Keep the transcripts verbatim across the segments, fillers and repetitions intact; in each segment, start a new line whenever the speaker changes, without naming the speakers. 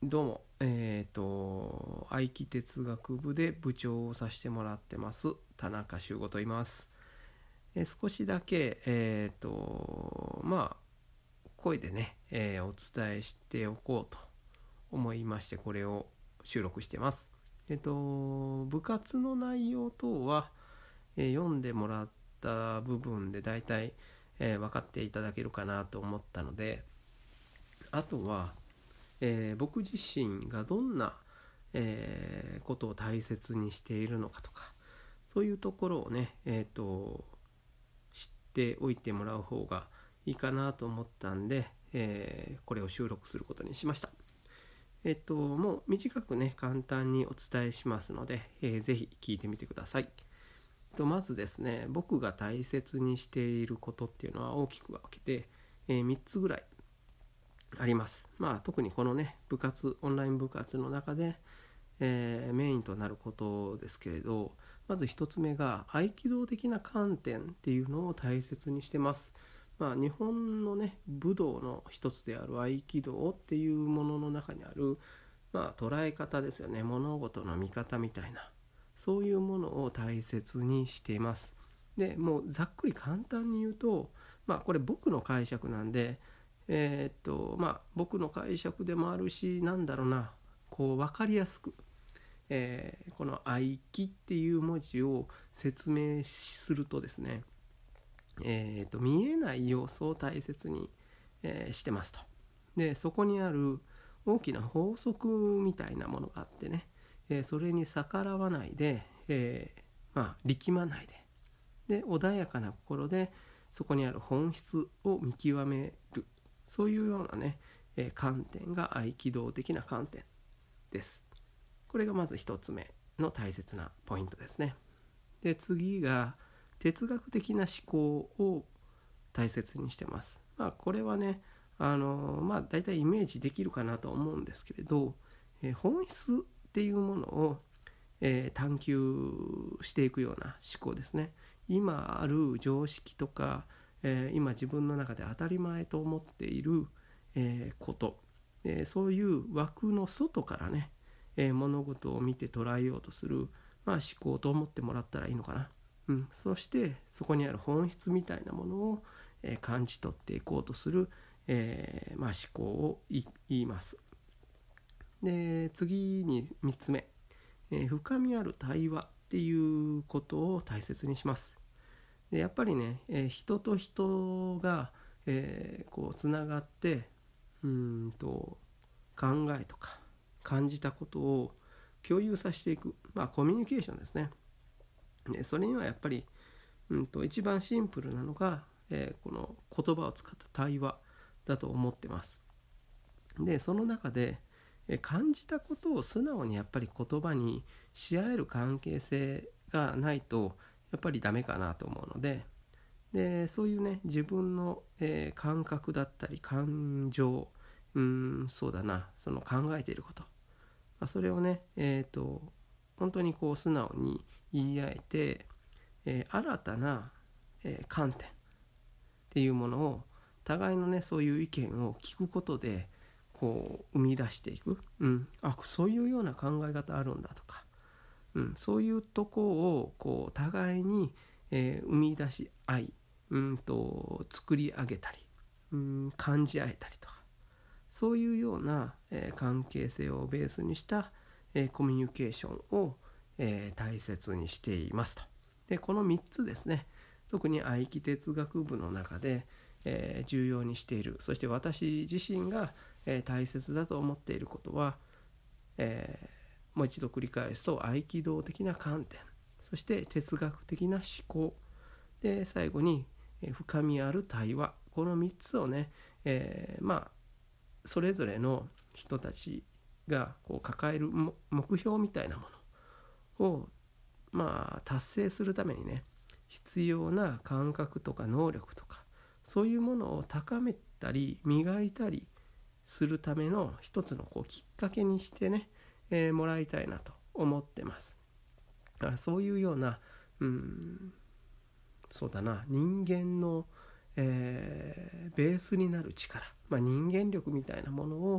どうも、えっ、と、愛機哲学部で部長をさせてもらってます、田中修吾と言います。えー少しだけ、えっ、と、まあ、声でね、えーお伝えしておこうと思いまして、これを収録してます。えっ、と、部活の内容等は、えー読んでもらった部分でだいたい、えー分かっていただけるかなと思ったので、あとは、えー僕自身がどんな、えーことを大切にしているのかとか、そういうところをね、えーと知っておいてもらう方がいいかなと思ったんで、えーこれを収録することにしました。えっ、ともう短くね簡単にお伝えしますので、えーぜひ聞いてみてください。とまずですね、僕が大切にしていることっていうのは大きく分けて、えーみっつぐらいあります。まあ特にこのね部活オンライン部活の中で、えーメインとなることですけれど、まず一つ目が合気道的な観点っていうのを大切にしてます。まあ日本のね武道の一つである合気道っていうものの中にある、まあ捉え方ですよね。物事の見方みたいな、そういうものを大切にしています。でもうざっくり簡単に言うと、まあこれ僕の解釈なんで、えーっとまあ僕の解釈でもあるし、なんだろうな、こう分かりやすく、えーこの合気っていう文字を説明するとですね、えーっと見えない要素を大切に、えーしてますと。でそこにある大きな法則みたいなものがあってね、えーそれに逆らわないで、えーまあ力まないで、で穏やかな心でそこにある本質を見極める、そういうようなね、えー観点が合気道的な観点です。これがまず一つ目の大切なポイントですね。で次が哲学的な思考を大切にしてます。まあこれはね、あのまあ大体イメージできるかなと思うんですけれど、えー本質っていうものを、えー探求していくような思考ですね。今ある常識とか、えー今自分の中で当たり前と思っている、えーこと、えーそういう枠の外からね、えー物事を見て捉えようとする、まあ、思考と思ってもらったらいいのかな。うん、そしてそこにある本質みたいなものを、えー感じ取っていこうとする、えーまあ、思考を言います。で次にみっつめ、えー深みある対話っていうことを大切にします。でやっぱりね、えー人と人が、えーこうつながってうーんと考えとか感じたことを共有させていく、まあコミュニケーションですね。でそれにはやっぱり、うんと一番シンプルなのが、えーこの言葉を使った対話だと思ってます。でその中で、えー感じたことを素直にやっぱり言葉にし合える関係性がないとやっぱりダメかなと思うので、でそういうね自分の、えー感覚だったり感情、うーんそうだな、その考えていること、まあそれをね、えー、と本当にこう素直に言い合えて、えー新たな、えー観点っていうものを互いのねそういう意見を聞くことでこう生み出していく、うん、あそういうような考え方あるんだとか、うん、そういうとこをこう互いに、えー生み出し合い、うんと作り上げたり、うん、感じ合えたりとか、そういうような、えー関係性をベースにした、えーコミュニケーションを、えー大切にしていますと。でこのみっつですね、特に愛機哲学部の中で、えー重要にしている、そして私自身が、えー大切だと思っていることは、えーもう一度繰り返すと合気道的な観点、そして哲学的な思考で、最後に、えー深みある対話、このみっつをね、えーまあそれぞれの人たちがこう抱える目標みたいなものを、まあ、達成するためにね必要な感覚とか能力とか、そういうものを高めたり磨いたりするための一つのこうきっかけにしてね、えーもらいたいなと思ってます。だからそういうような、うーんそうだな、人間の、えーベースになる力、まあ、人間力みたいなものを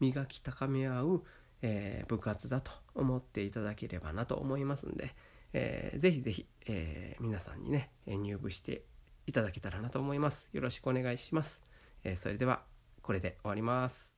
磨き高め合う、えー、部活だと思っていただければなと思いますんで、えー、ぜひぜひ、えー、皆さんにね入部していただけたらなと思います。よろしくお願いします。えー、それではこれで終わります。